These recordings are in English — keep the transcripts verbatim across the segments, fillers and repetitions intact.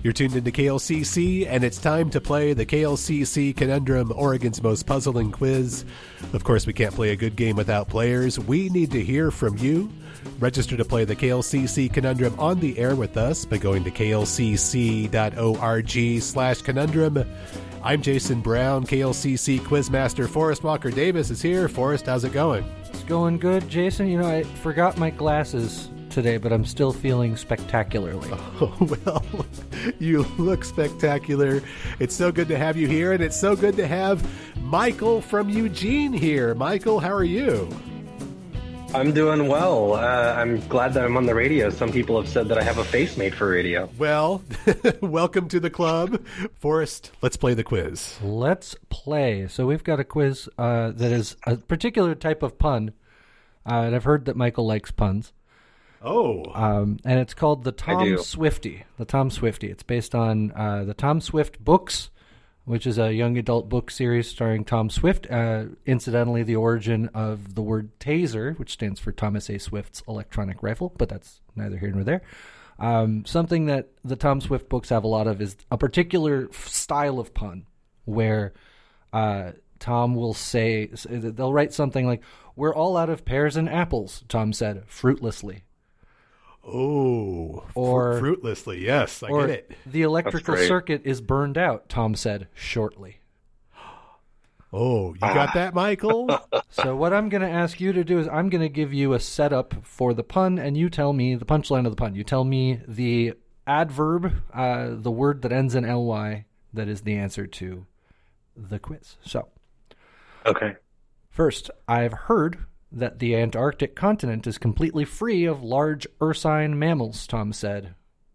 You're tuned into K L C C, and it's time to play the K L C C Conundrum, Oregon's most puzzling quiz. Of course, we can't play a good game without players. We need to hear from you. Register to play the K L C C Conundrum on the air with us by going to klcc.org slash conundrum. I'm Jason Brown, K L C C Quizmaster Forrest Walker Davis is here. Forrest, how's it going? It's going good, Jason. You know, I forgot my glasses today, but I'm still feeling spectacularly. Oh, well, you look spectacular. It's so good to have you here, and it's so good to have Michael from Eugene here. Michael, how are you? I'm doing well. Uh, I'm glad that I'm on the radio. Some people have said that I have a face made for radio. Well, welcome to the club. Forrest, let's play the quiz. Let's play. So we've got a quiz uh, that is a particular type of pun, uh, and I've heard that Michael likes puns. Oh. Um, and it's called the Tom Swifty. The Tom Swifty. It's based on uh, the Tom Swift books, which is a young adult book series starring Tom Swift. Uh, incidentally, the origin of the word taser, which stands for Thomas A. Swift's electronic rifle, but that's neither here nor there. Um, something that the Tom Swift books have a lot of is a particular f- style of pun where uh, Tom will say, they'll write something like, "We're all out of pears and apples," Tom said, fruitlessly. Oh, or fruitlessly, yes, I or get it. "The electrical circuit is burned out," Tom said, shortly. Oh, you got that, Michael? So what I'm going to ask you to do is I'm going to give you a setup for the pun, and you tell me the punchline of the pun. You tell me the adverb, uh, the word that ends in L Y, that is the answer to the quiz. So, okay. First, I've heard that the Antarctic continent is completely free of large ursine mammals, Tom said.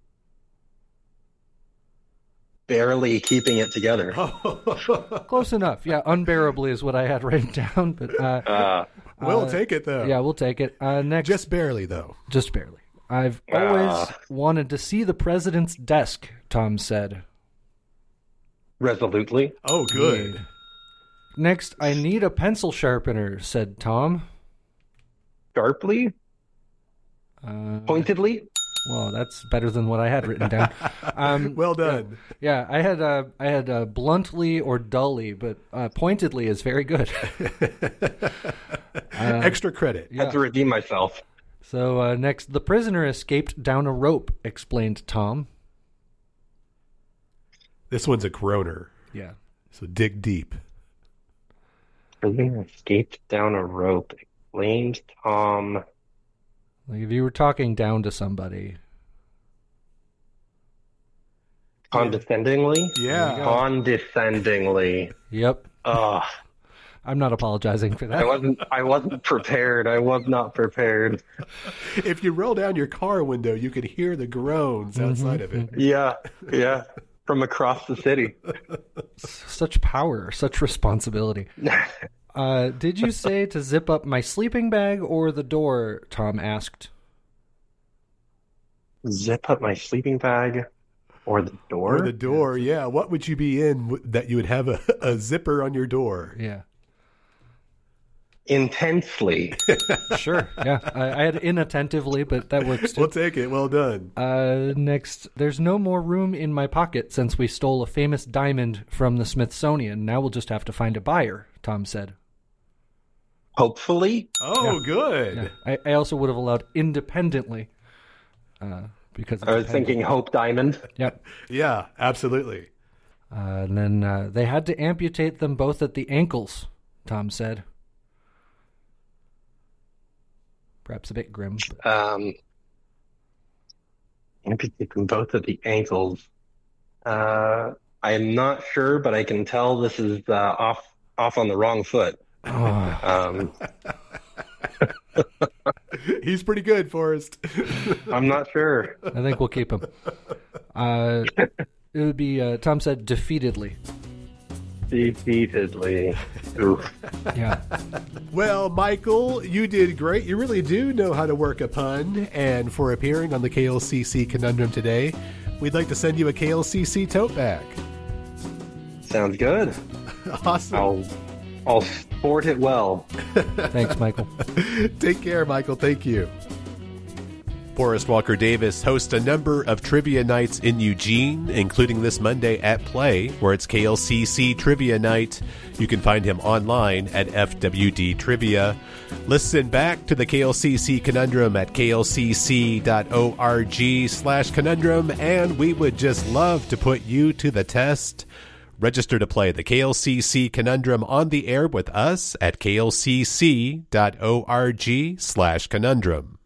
Barely keeping it together. Close enough. Yeah, unbearably is what I had written down. But uh, uh, We'll uh, take it, though. Yeah, we'll take it. Uh, next, Just barely, though. Just barely. I've uh, always wanted to see the president's desk, Tom said. Resolutely. Oh, good. Yeah. Next, I need a pencil sharpener, said Tom. Sharply? Uh, Pointedly? Well, that's better than what I had written down. Um, well done. Yeah, I had uh, I had uh, bluntly or dully, but uh, pointedly is very good. uh, Extra credit. Yeah. Had to redeem myself. So uh, next, the prisoner escaped down a rope, explained Tom. This one's a groaner. Yeah. So dig deep. Prisoner escaped down a rope, explained Tom. Like if you were talking down to somebody. Condescendingly? Yeah. Condescendingly. Yep. Ugh. I'm not apologizing for that. I wasn't I wasn't prepared. I was not prepared. If you roll down your car window, you could hear the groans outside mm-hmm. of it. Yeah, yeah. From across the city. Such power, such responsibility. Uh, did you say to zip up my sleeping bag or the door? Tom asked. Zip up my sleeping bag or the door? Or the door, yeah. What would you be in w- that you would have a, a zipper on your door? Yeah. Intensely. Sure, yeah. I, I had inattentively, but that works too. We'll take it. Well done. Uh, next, there's no more room in my pocket since we stole a famous diamond from the Smithsonian. Now we'll just have to find a buyer, Tom said. Hopefully. Oh, Yeah. good. Yeah. I, I also would have allowed independently. Uh, because I was thinking Hope Diamond. Yep. Yeah, absolutely. Uh, and then uh, they had to amputate them both at the ankles, Tom said. Perhaps a bit grim. But... Um, amputate them both at the ankles. Uh, I am not sure, but I can tell this is uh, off off on the wrong foot. Oh. Um, He's pretty good, Forrest. I'm not sure. I think we'll keep him. Uh, it would be, uh, Tom said, defeatedly. Defeatedly. Oof. Yeah. Well, Michael, you did great. You really do know how to work a pun. And for appearing on the K L C C Conundrum today, we'd like to send you a K L C C tote bag. Sounds good. Awesome. I'll, I'll sport it well. Thanks, Michael. Take care, Michael. Thank you. Forrest Walker Davis hosts a number of trivia nights in Eugene, including this Monday at Play, where it's K L C C Trivia Night. You can find him online at F W D Trivia. Listen back to the K L C C Conundrum at klcc.org slash conundrum, and we would just love to put you to the test. Register to play the K L C C Conundrum on the air with us at klcc.org slash conundrum.